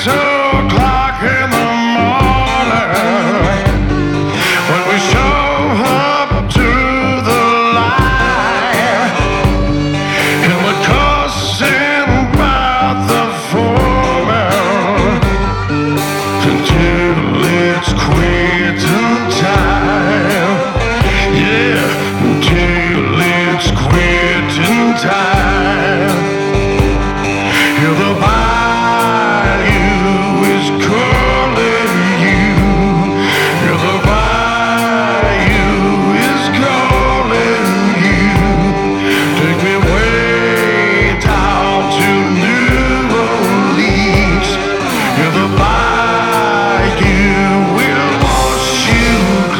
2 o'clock in the morning when we show up to the line and we're cussing about the foreman until it's quitting time. Yeah, until it's quitting time. You're the bayou is calling you. You're the bayou is calling you. Take me way down to New Orleans. You're the bayou will wash you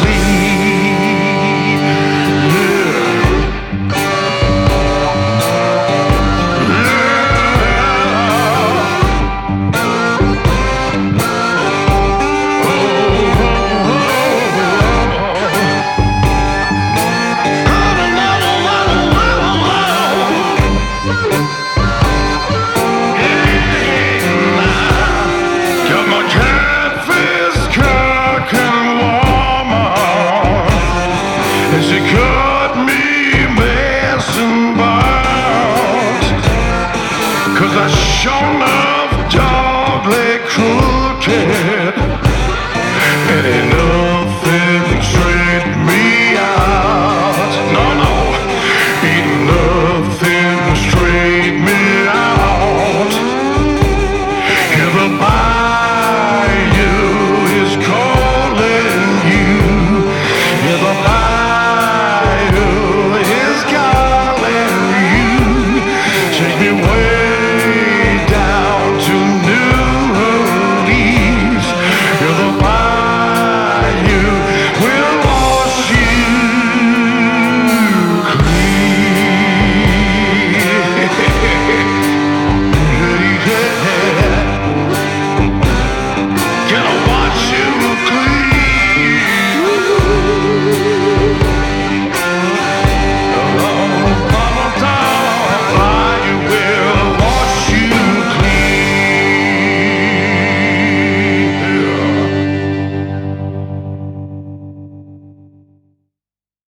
clean. Yeah. Got my catfish cock and woman, and she cut me messing about, 'cause I sure enough dog leg crew.